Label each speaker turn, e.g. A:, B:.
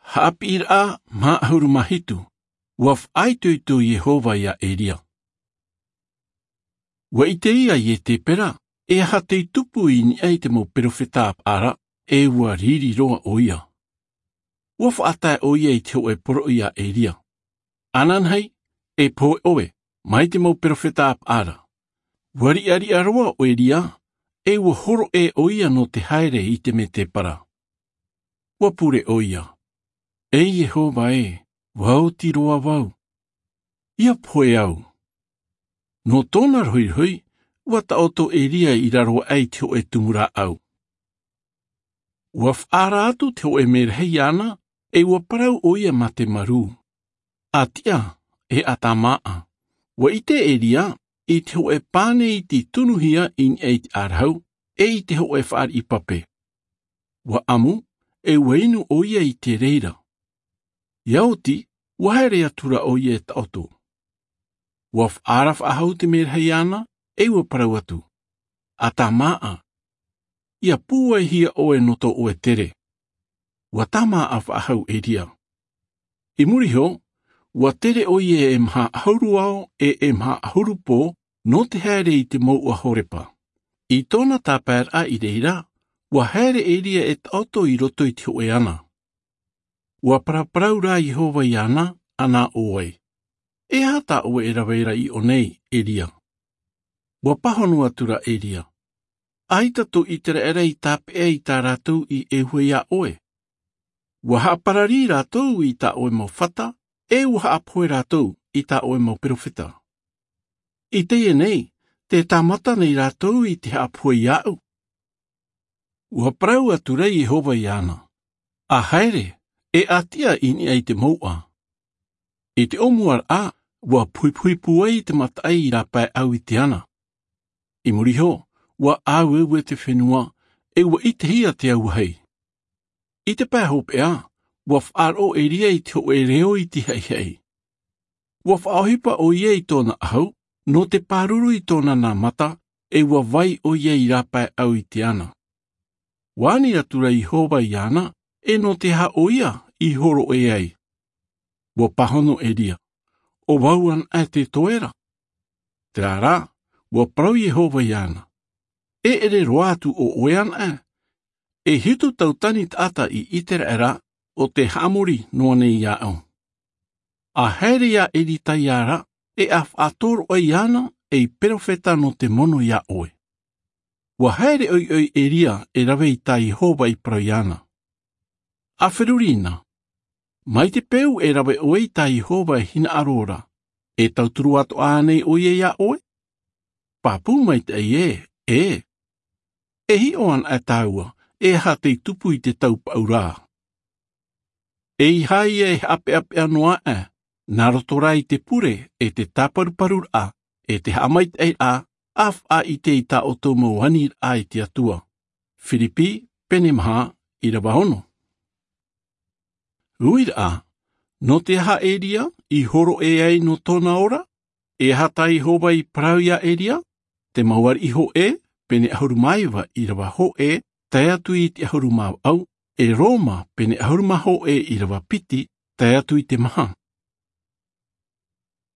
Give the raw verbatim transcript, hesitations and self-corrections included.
A: Hapira ma hurumahitu. Waf aituitu Yehova ya Elia. Wa iteia ye te pera, e ha te tupu i ni ai te mo profeta ap ara, e wa riri roa oia. Waf atai oia i te oe poro ia Elia. Ananhei, e poe oe, mai te mo profeta ap ara. Wari ari aroa o Elia, e wa horo e oia no te haere i te me te para. Wa pure oia. E Yehova e, wau ti roa wau. Ia poe au. No tōna hui hui, wata oto Elia i raro ai te oe tumura au. Waf ara atu te oe merhei ana, e waparau oia ma te maru. Atia, e atamaa. Wa ite Elia, i te oe pane i ti tunuhia in e te arhau, e i te oe whaar i pape. Wa amu, e wainu oia i te reira. Iauti, wahere atura oia e taoto. Waf araf ahau te merhei ana, e waparau atu. Atamaa. Ia pua hia oe noto oe tere. Wa tama af ahau Elia. I muriho, wa tere oie e mha hauruao e e mha haurupo no te haere i te moua horepa. I tōna tāpēr a i reira, wa haere Elia e taoto i roto i te oe ana. Wa paraparau rā Yehova i ana, ana oe. E hata oe e raweira i onei, Elia. Wa pahonu atura Elia. Aitatu i tere ere i tāpe e i tā rātou i e hue ia oe. Wa haparari rātou i tā oe mau whata, e wa apoe rātou i tā oe mau perofeta. I teie nei, te tāmata nei rātou i te apoe iau. Wa parau atura Yehova i ana. A haere, e atia ini ai te moua. I te omuar a, wa pui pui puai te matai i rapai au i te ana. I muriho, wa au ewe te whenua, e wa i te hia te au hei. I te pēhope a, wa whaaro e ria i te oe reo i te hei hei. Wa whaohipa o ia i tōna ahau, no te pāruru i tōna nā mata, e wa vai o ia i rapai au i te ana. Wani atura i hova i ana, e no te ha o ia i horo e ai. Wa pahono Elia. O wauan e te toera. Te rā, wa parau Yehova i ana. E ere roatu o oean e. E hitu tautani tata i itera era o te hamori noa nei ia au. A haere ia eri tai ara e af atoro o i ana e perofeta no te mono ia oe. Wa haere oi oi Elia e rawe i tai Yehova i parau i ana. A wherurina. Mai te peu e rawe oe i tai Yehova e hina arora. E tauturu ato ānei oie ia oe? Papu mai te e, e. E hi oan a taua, e ha te tupu i te tau paurā. E i hai e ape ape anoa e, narotora i te pure e te taparuparur a, e te hamait e a, af a i te i ta oto mauanir a i te atua. Filipi, pene maha, i rawahono. Ruira a, no te ha Elia, i horo e ai no tōna ora, e hata i hova i parau ia Elia, te mauar iho e, pene ahurumaiwa i rawa ho e, tai atu i te ahurumau au, e Roma pene ahurumau e i rawa piti, tai atu i te maha.